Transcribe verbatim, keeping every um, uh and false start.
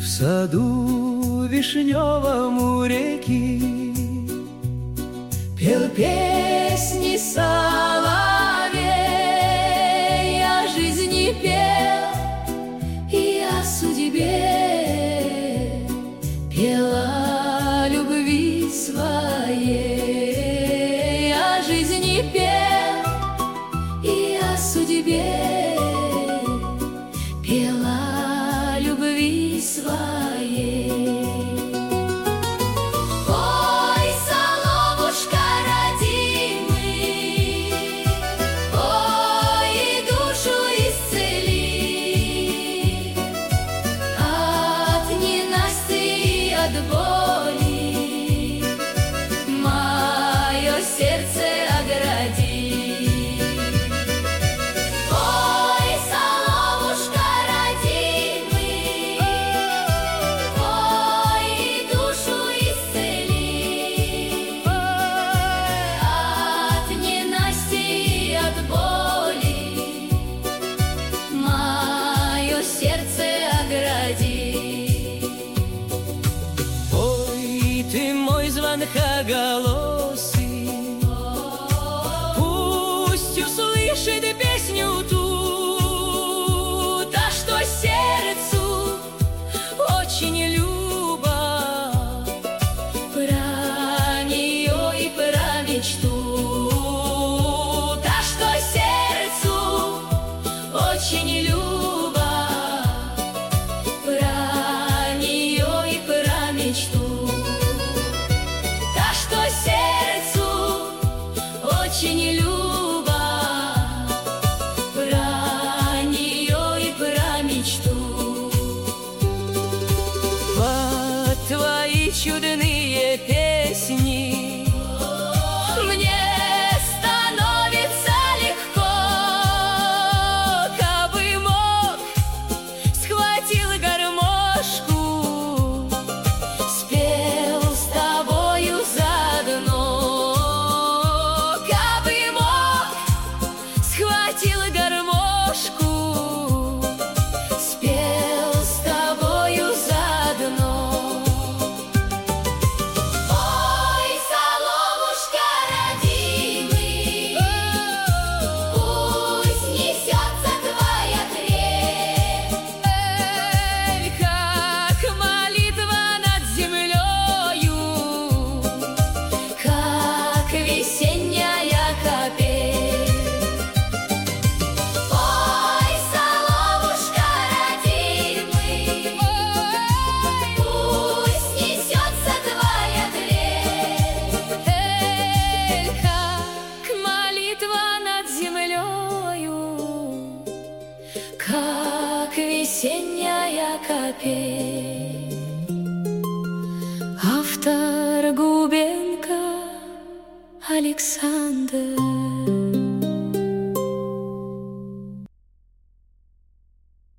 В саду вишневом у реки пел песни соловей, о жизни пел и о судьбе, пел о любви своей, о жизни пел и о судьбе, пел о любви своей. Ой, соловушка родимый, ой, и душу исцели от ненасти и от боли, мое сердце огради. Звонкоголосый, пусть услышит песню ту, та, что сердцу очень люба, про нее и про мечту, та, что сердцу очень люба, про нее и про мечту. Сердцу очень люба, про нее и про мечту. Под твои чудные песни мне становится легко, кабы мог, схватил гармошку, спел с тобою заодно. Кабы мог, схватил гармошку, спел с тобою заодно. Ой, соловушка родимый, пусть несется твоя трель, эй, как молитва над землею, как весенняя капель. Ой, соловушка родимый, пусть несется твоя трель, эй, как молитва над землею, как весенняя капель. Автор Губенко Александр.